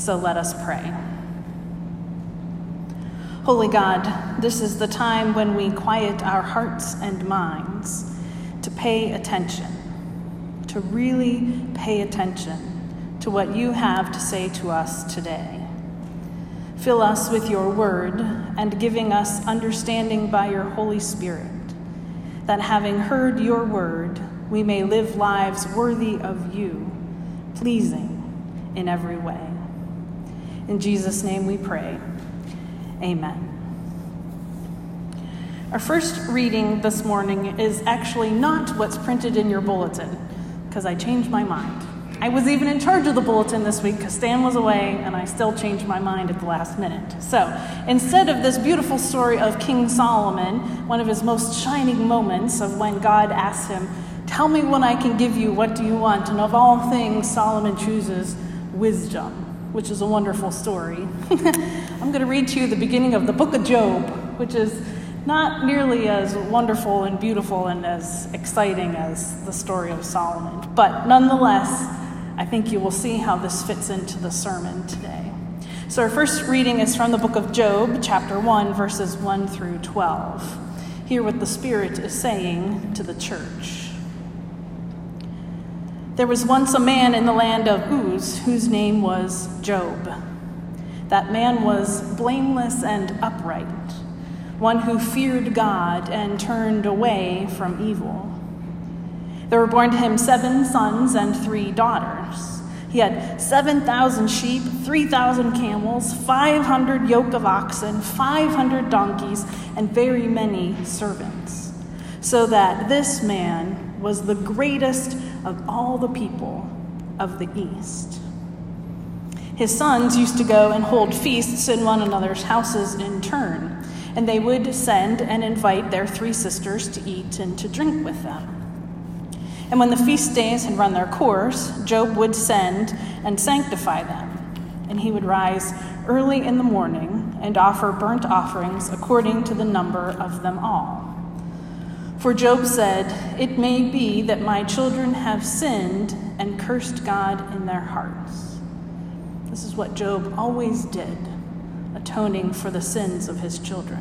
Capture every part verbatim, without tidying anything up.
So let us pray. Holy God, this is the time when we quiet our hearts and minds to pay attention, to really pay attention to what you have to say to us today. Fill us with your word and giving us understanding by your Holy Spirit, that having heard your word, we may live lives worthy of you, pleasing in every way. In Jesus' name we pray. Amen. Our first reading this morning is actually not what's printed in your bulletin, because I changed my mind. I was even in charge of the bulletin this week because Stan was away, and I still changed my mind at the last minute. So instead of this beautiful story of King Solomon, one of his most shining moments of when God asked him, "Tell me what I can give you, what do you want?" And of all things, Solomon chooses wisdom, which is a wonderful story. I'm going to read to you the beginning of the book of Job, which is not nearly as wonderful and beautiful and as exciting as the story of Solomon. But nonetheless, I think you will see how this fits into the sermon today. So our first reading is from the book of Job, chapter one, verses one through twelve. Hear what the Spirit is saying to the church. There was once a man in the land of Uz whose name was Job. That man was blameless and upright, one who feared God and turned away from evil. There were born to him seven sons and three daughters. He had seven thousand sheep, three thousand camels, five hundred yoke of oxen, five hundred donkeys, and very many servants, so that this man was the greatest of all the people of the East. His sons used to go and hold feasts in one another's houses in turn, and they would send and invite their three sisters to eat and to drink with them. And when the feast days had run their course, Job would send and sanctify them, and he would rise early in the morning and offer burnt offerings according to the number of them all. For Job said, "It may be that my children have sinned and cursed God in their hearts." This is what Job always did, atoning for the sins of his children.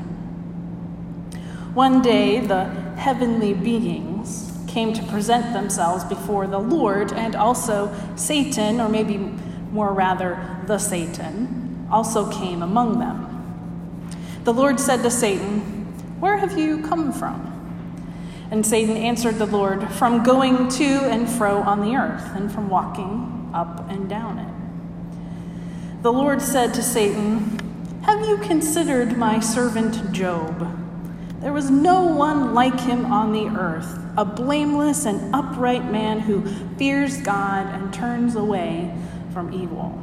One day, the heavenly beings came to present themselves before the Lord, and also Satan, or maybe more rather, the Satan, also came among them. The Lord said to Satan, "Where have you come from?" And Satan answered the Lord, "From going to and fro on the earth, and from walking up and down it." The Lord said to Satan, "Have you considered my servant Job? There was no one like him on the earth, a blameless and upright man who fears God and turns away from evil."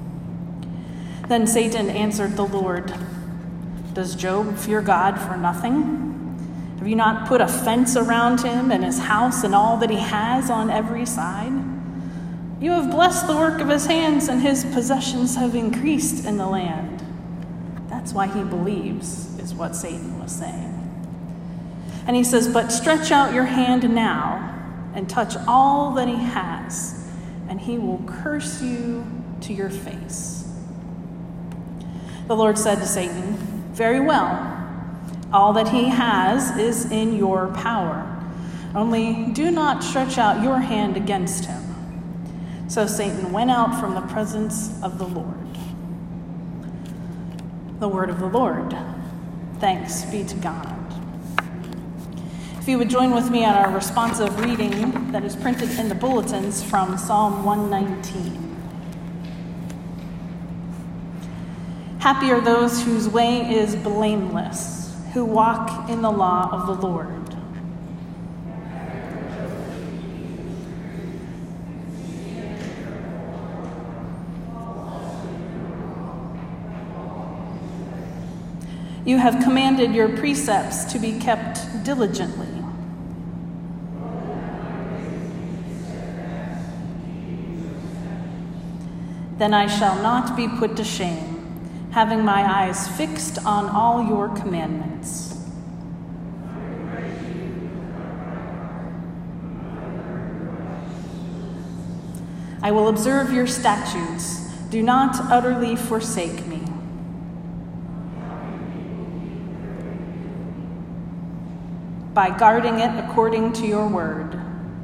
Then Satan answered the Lord, "Does Job fear God for nothing? Have you not put a fence around him and his house and all that he has on every side? You have blessed the work of his hands, and his possessions have increased in the land." That's why he believes, is what Satan was saying. And he says, "But stretch out your hand now and touch all that he has, and he will curse you to your face." The Lord said to Satan, "Very well. All that he has is in your power. Only do not stretch out your hand against him." So Satan went out from the presence of the Lord. The word of the Lord. Thanks be to God. If you would join with me on our responsive reading that is printed in the bulletins from Psalm one nineteen. Happy are those whose way is blameless, who walk in the law of the Lord. You have commanded your precepts to be kept diligently. Then I shall not be put to shame, having my eyes fixed on all your commandments. I will observe your statutes, Do not utterly forsake me. By guarding it according to your word.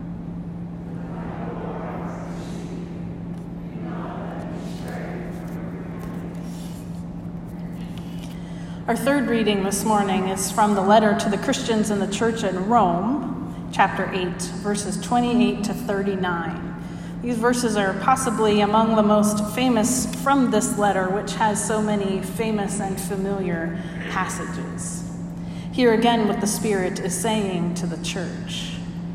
Our third reading this morning is from the letter to the Christians in the church in Rome, chapter eight, verses twenty-eight to thirty-nine. These verses are possibly among the most famous from this letter, which has so many famous and familiar passages. Hear again what the Spirit is saying to the church.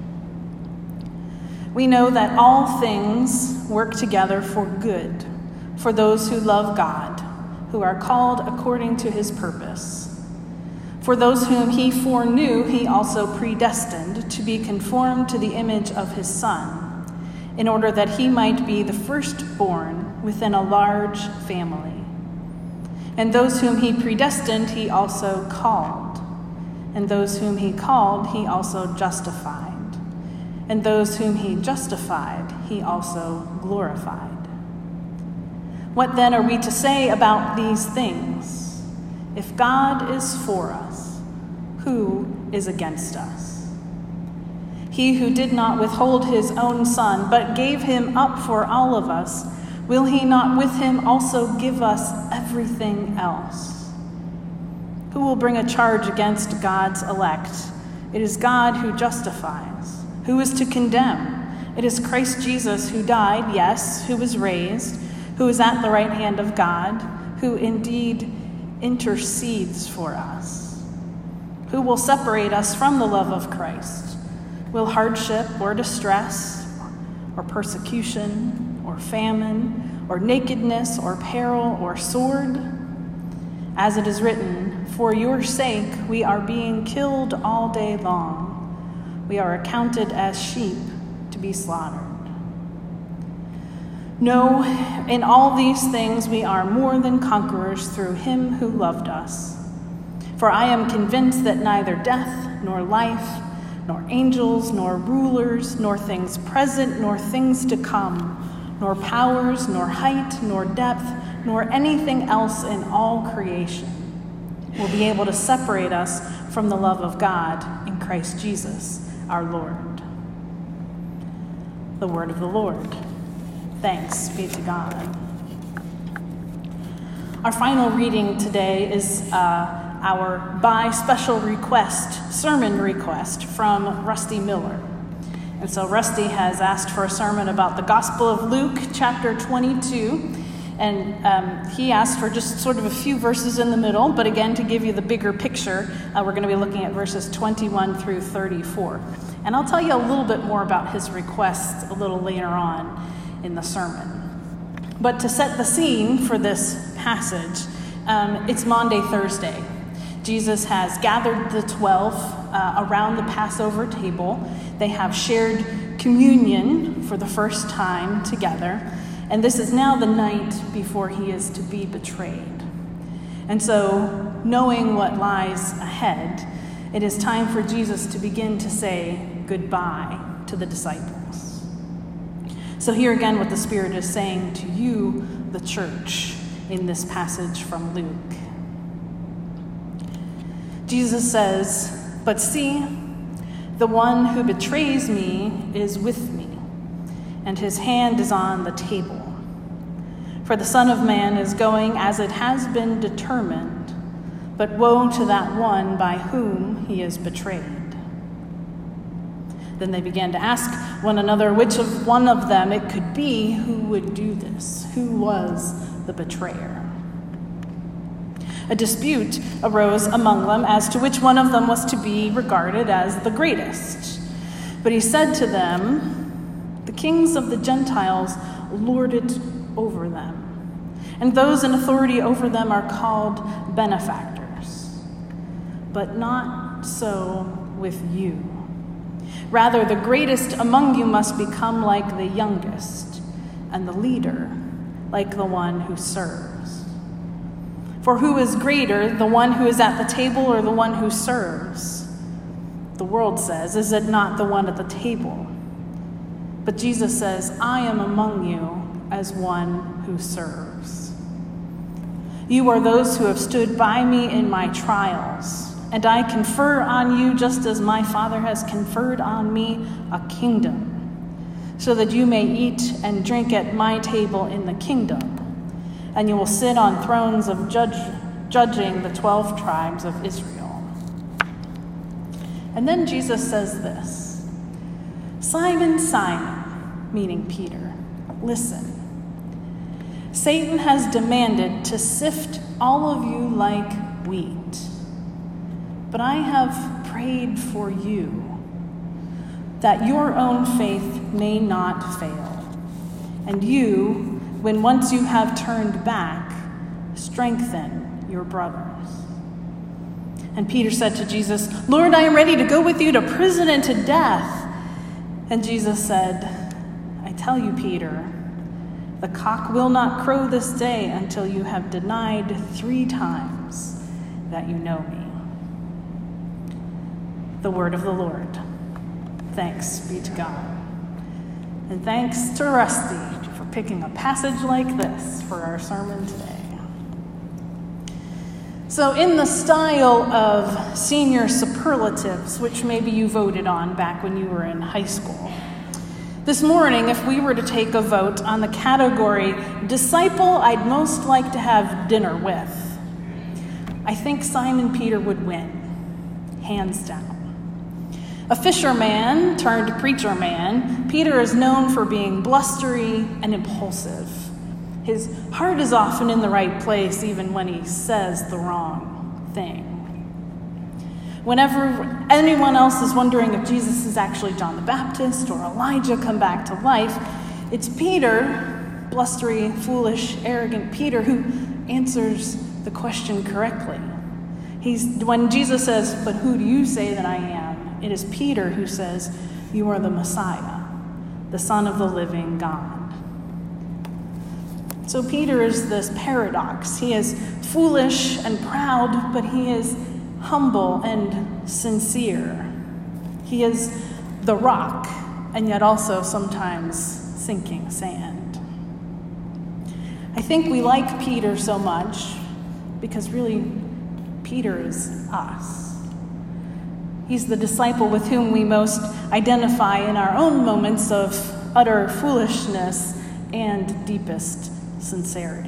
We know that all things work together for good, for those who love God, who are called according to his purpose. For those whom he foreknew, he also predestined to be conformed to the image of his Son, in order that he might be the firstborn within a large family. And those whom he predestined, he also called. And those whom he called, he also justified. And those whom he justified, he also glorified. What then are we to say about these things? If God is for us, who is against us? He who did not withhold his own Son, but gave him up for all of us, will he not with him also give us everything else? Who will bring a charge against God's elect? It is God who justifies. Who is to condemn? It is Christ Jesus who died, yes, who was raised, who is at the right hand of God, who indeed intercedes for us. Who will separate us from the love of Christ? Will hardship or distress, or persecution, or famine, or nakedness, or peril, or sword? As it is written, for your sake we are being killed all day long. We are accounted as sheep to be slaughtered. No, in all these things we are more than conquerors through him who loved us. For I am convinced that neither death, nor life, nor angels, nor rulers, nor things present, nor things to come, nor powers, nor height, nor depth, nor anything else in all creation will be able to separate us from the love of God in Christ Jesus, our Lord. The word of the Lord. Thanks be to God. Our final reading today is uh, our by special request, sermon request from Rusty Miller. And so Rusty has asked for a sermon about the Gospel of Luke, chapter twenty-two. And um, he asked for just sort of a few verses in the middle, but again, to give you the bigger picture, uh, we're going to be looking at verses twenty-one through thirty-four. And I'll tell you a little bit more about his request a little later on in the sermon. But to set the scene for this passage, um, it's Maundy Thursday. Jesus has gathered the twelve uh, around the Passover table. They have shared communion for the first time together. And this is now the night before he is to be betrayed. And so, knowing what lies ahead, it is time for Jesus to begin to say goodbye to the disciples. So hear again what the Spirit is saying to you, the church, in this passage from Luke. Jesus says, "But see, the one who betrays me is with me, and his hand is on the table. For the Son of Man is going as it has been determined, but woe to that one by whom he is betrayed." Then they began to ask one another which of one of them it could be who would do this, who was the betrayer. A dispute arose among them as to which one of them was to be regarded as the greatest. But he said to them, "The kings of the Gentiles lord it over them, and those in authority over them are called benefactors. But not so with you. Rather, the greatest among you must become like the youngest, and the leader like the one who serves. For who is greater, the one who is at the table or the one who serves? The world says, is it not the one at the table? But Jesus says, I am among you as one who serves. You are those who have stood by me in my trials, and I confer on you just as my Father has conferred on me a kingdom, so that you may eat and drink at my table in the kingdom, and you will sit on thrones of judge, judging the twelve tribes of Israel. And then Jesus says this, Simon, Simon, meaning Peter, listen. Satan has demanded to sift all of you like wheat, but I have prayed for you, that your own faith may not fail. And you, when once you have turned back, strengthen your brothers. And Peter said to Jesus, Lord, I am ready to go with you to prison and to death. And Jesus said, I tell you, Peter, the cock will not crow this day until you have denied three times that you know me. The word of the Lord. Thanks be to God. And thanks to Rusty for picking a passage like this for our sermon today. So in the style of senior superlatives, which maybe you voted on back when you were in high school, this morning, if we were to take a vote on the category disciple I'd most like to have dinner with, I think Simon Peter would win, hands down. A fisherman turned preacher man, Peter is known for being blustery and impulsive. His heart is often in the right place, even when he says the wrong thing. Whenever anyone else is wondering if Jesus is actually John the Baptist or Elijah come back to life, it's Peter, blustery, foolish, arrogant Peter, who answers the question correctly. He's, when Jesus says, but who do you say that I am? It is Peter who says, you are the Messiah, the Son of the living God. So Peter is this paradox. He is foolish and proud, but he is humble and sincere. He is the rock, and yet also sometimes sinking sand. I think we like Peter so much because really, Peter is us. He's the disciple with whom we most identify in our own moments of utter foolishness and deepest sincerity.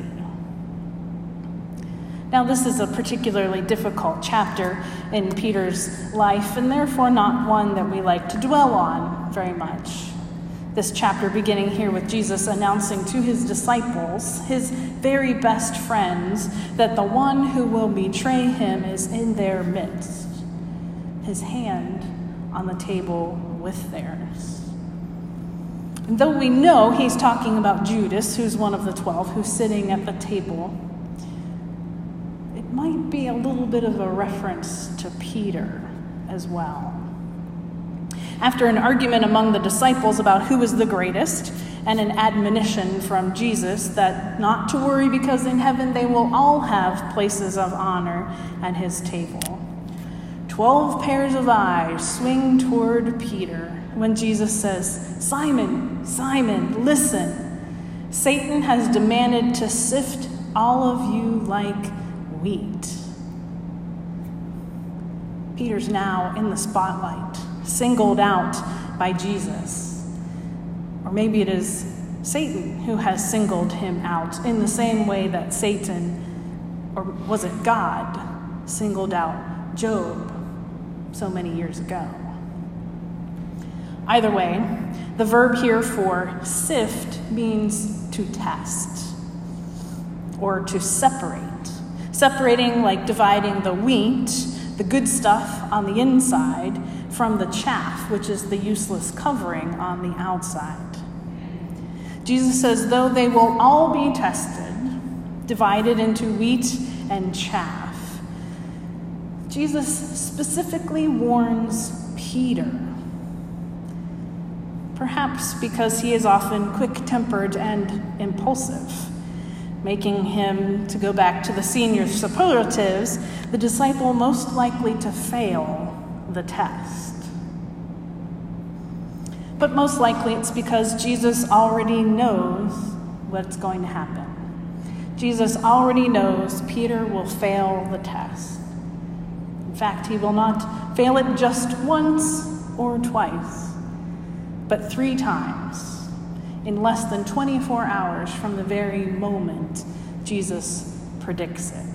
Now, this is a particularly difficult chapter in Peter's life, and therefore not one that we like to dwell on very much. This chapter beginning here with Jesus announcing to his disciples, his very best friends, that the one who will betray him is in their midst, his hand on the table with theirs. And though we know he's talking about Judas, who's one of the twelve, who's sitting at the table, it might be a little bit of a reference to Peter as well. After an argument among the disciples about who was the greatest, and an admonition from Jesus that not to worry because in heaven they will all have places of honor at his table, Twelve pairs of eyes swing toward Peter when Jesus says, Simon, Simon, listen. Satan has demanded to sift all of you like wheat. Peter's now in the spotlight, singled out by Jesus. Or maybe it is Satan who has singled him out in the same way that Satan, or was it God, singled out Job so many years ago. Either way, the verb here for sift means to test or to separate. Separating like dividing the wheat, the good stuff on the inside, from the chaff, which is the useless covering on the outside. Jesus says, though they will all be tested, divided into wheat and chaff, Jesus specifically warns Peter, perhaps because he is often quick-tempered and impulsive, making him, to go back to the senior superlatives, the disciple most likely to fail the test. But most likely it's because Jesus already knows what's going to happen. Jesus already knows Peter will fail the test. In fact, he will not fail it just once or twice, but three times in less than twenty-four hours from the very moment Jesus predicts it.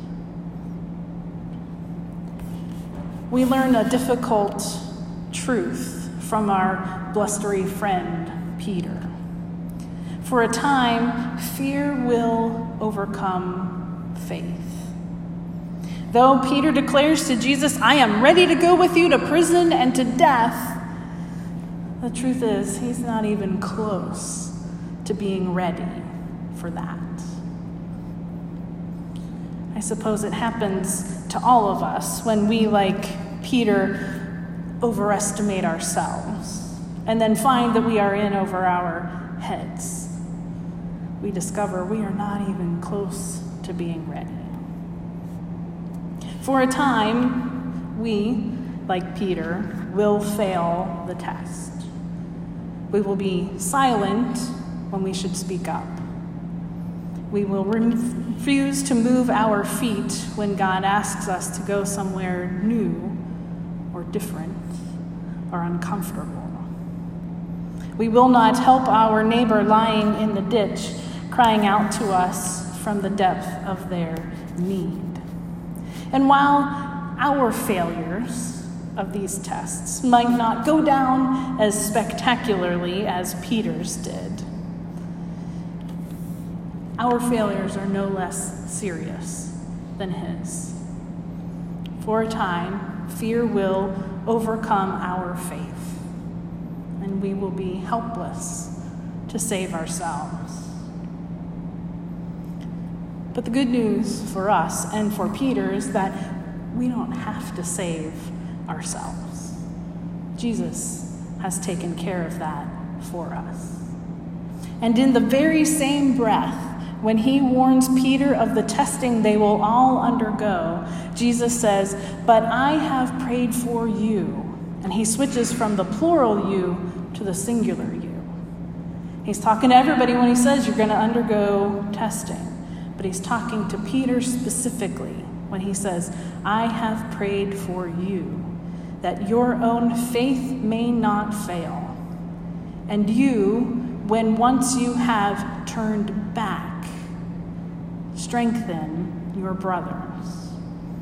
We learn a difficult truth from our blustery friend, Peter. For a time, fear will overcome faith. Though Peter declares to Jesus, "I am ready to go with you to prison and to death," the truth is, he's not even close to being ready for that. I suppose it happens to all of us when we, like Peter, overestimate ourselves and then find that we are in over our heads. We discover we are not even close to being ready. For a time, we, like Peter, will fail the test. We will be silent when we should speak up. We will refuse to move our feet when God asks us to go somewhere new or different or uncomfortable. We will not help our neighbor lying in the ditch, crying out to us from the depth of their need. And while our failures of these tests might not go down as spectacularly as Peter's did, our failures are no less serious than his. For a time, fear will overcome our faith, and we will be helpless to save ourselves. But the good news for us and for Peter is that we don't have to save ourselves. Jesus has taken care of that for us. And in the very same breath, when he warns Peter of the testing they will all undergo, Jesus says, "But I have prayed for you." And he switches from the plural you to the singular you. He's talking to everybody when he says you're going to undergo testing. But he's talking to Peter specifically when he says, "I have prayed for you, that your own faith may not fail. And you, when once you have turned back, strengthen your brothers."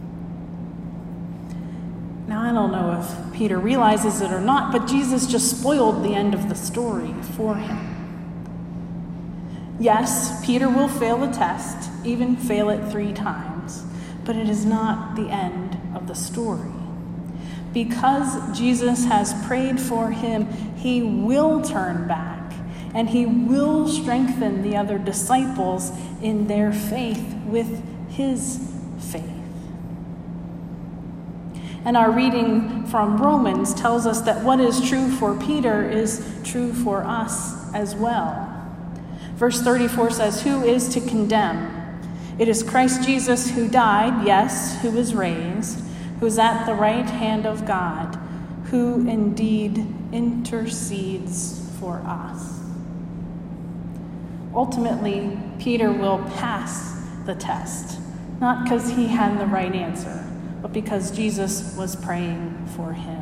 Now, I don't know if Peter realizes it or not, but Jesus just spoiled the end of the story for him. Yes, Peter will fail the test, even fail it three times, but it is not the end of the story. Because Jesus has prayed for him, he will turn back, and he will strengthen the other disciples in their faith with his faith. And our reading from Romans tells us that what is true for Peter is true for us as well. Verse thirty-four says, "Who is to condemn? It is Christ Jesus who died, yes, who was raised, who is at the right hand of God, who indeed intercedes for us." Ultimately, Peter will pass the test, not because he had the right answer, but because Jesus was praying for him.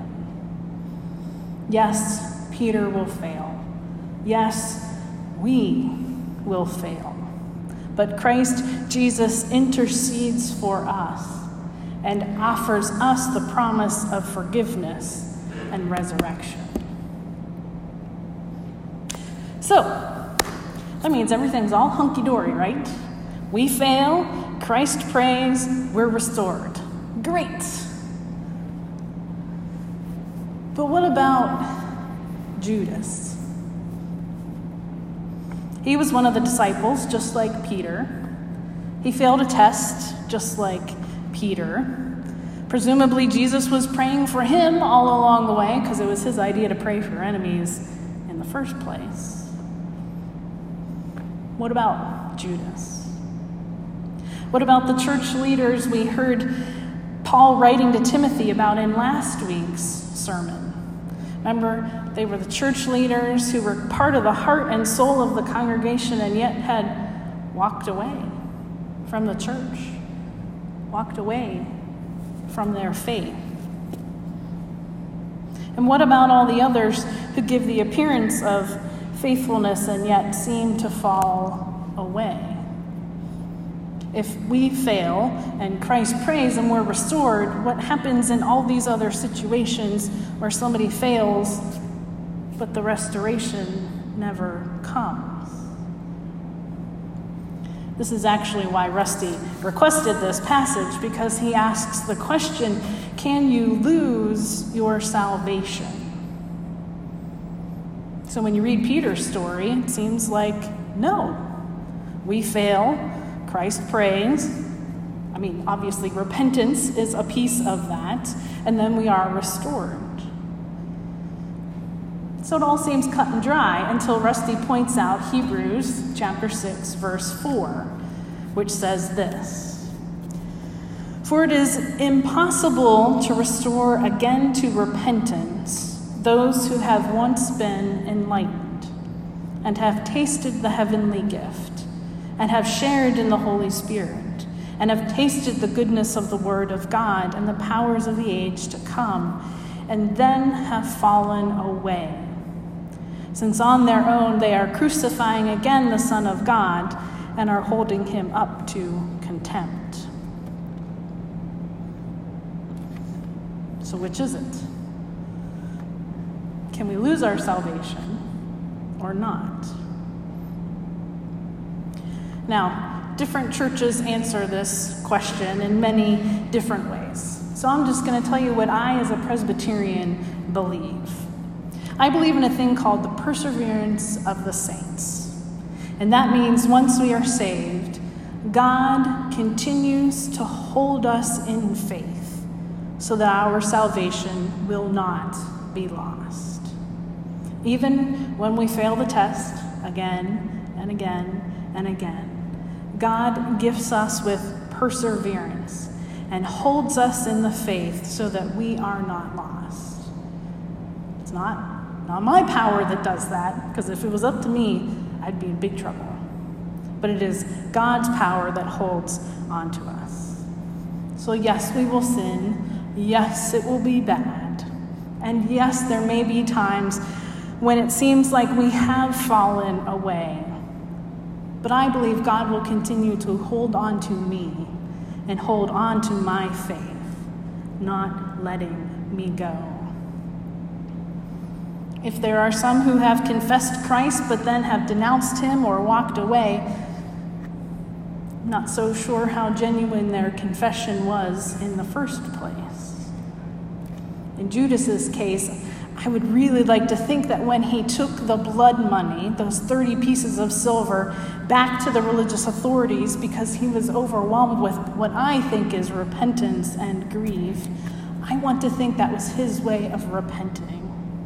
Yes, Peter will fail. Yes, we will fail. But Christ Jesus intercedes for us and offers us the promise of forgiveness and resurrection. So, that means everything's all hunky-dory, right? We fail, Christ prays, we're restored. Great. But what about Judas? He was one of the disciples, just like Peter. He failed a test, just like Peter. Presumably, Jesus was praying for him all along the way, because it was his idea to pray for enemies in the first place. What about Judas? What about the church leaders we heard Paul writing to Timothy about in last week's sermon? Remember, they were the church leaders who were part of the heart and soul of the congregation and yet had walked away from the church, walked away from their faith. And what about all the others who give the appearance of faithfulness and yet seem to fall away? If we fail and Christ prays and we're restored, what happens in all these other situations where somebody fails, but the restoration never comes? This is actually why Rusty requested this passage, because he asks the question, can you lose your salvation? So when you read Peter's story, it seems like, no. We fail, Christ prays. I mean, obviously repentance is a piece of that, and then we are restored. So it all seems cut and dry until Rusty points out Hebrews chapter six, verse four, which says this: "For it is impossible to restore again to repentance those who have once been enlightened and have tasted the heavenly gift and have shared in the Holy Spirit and have tasted the goodness of the Word of God and the powers of the age to come, and then have fallen away, since on their own they are crucifying again the Son of God and are holding him up to contempt." So which is it? Can we lose our salvation or not? Now, different churches answer this question in many different ways. So I'm just going to tell you what I, as a Presbyterian, believe. I believe in a thing called the perseverance of the saints. And that means once we are saved, God continues to hold us in faith so that our salvation will not be lost. Even when we fail the test again and again and again, God gifts us with perseverance and holds us in the faith so that we are not lost. It's not, not my power that does that, because if it was up to me, I'd be in big trouble. But it is God's power that holds on to us. So yes, we will sin. Yes, it will be bad. And yes, there may be times when it seems like we have fallen away. But I believe God will continue to hold on to me and hold on to my faith, not letting me go. If there are some who have confessed Christ but then have denounced him or walked away, I'm not so sure how genuine their confession was in the first place. In Judas's case, I would really like to think that when he took the blood money, those thirty pieces of silver, back to the religious authorities because he was overwhelmed with what I think is repentance and grief, I want to think that was his way of repenting.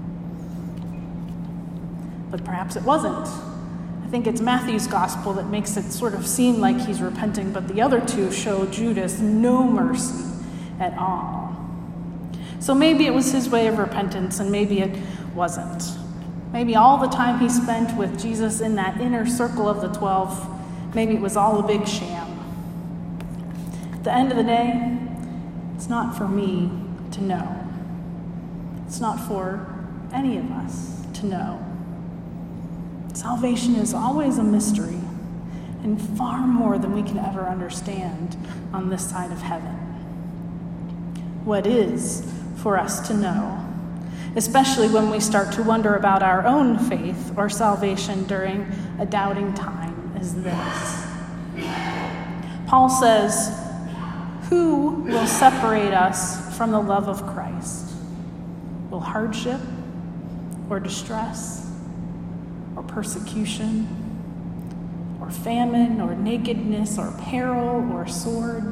But perhaps it wasn't. I think it's Matthew's gospel that makes it sort of seem like he's repenting, but the other two show Judas no mercy at all. So maybe it was his way of repentance, and maybe it wasn't. Maybe all the time he spent with Jesus in that inner circle of the twelve, maybe it was all a big sham. At the end of the day, it's not for me to know. It's not for any of us to know. Salvation is always a mystery, and far more than we can ever understand on this side of heaven. What is for us to know, especially when we start to wonder about our own faith or salvation during a doubting time, is this. Paul says, "Who will separate us from the love of Christ? Will hardship or distress or persecution or famine or nakedness or peril or sword?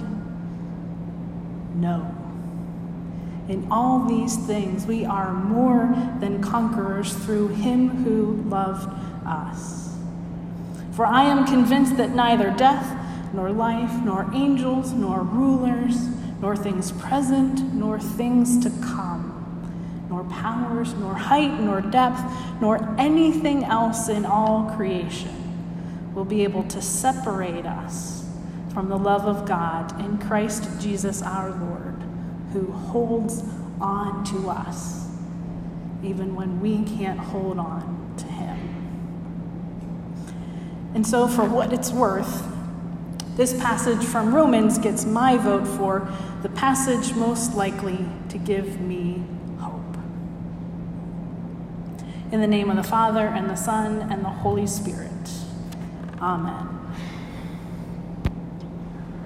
No. In all these things, we are more than conquerors through him who loved us. For I am convinced that neither death, nor life, nor angels, nor rulers, nor things present, nor things to come, nor powers, nor height, nor depth, nor anything else in all creation will be able to separate us from the love of God in Christ Jesus our Lord, who holds on to us, even when we can't hold on to him. And so, for what it's worth, this passage from Romans gets my vote for the passage most likely to give me hope. In the name of the Father, and the Son, and the Holy Spirit. Amen.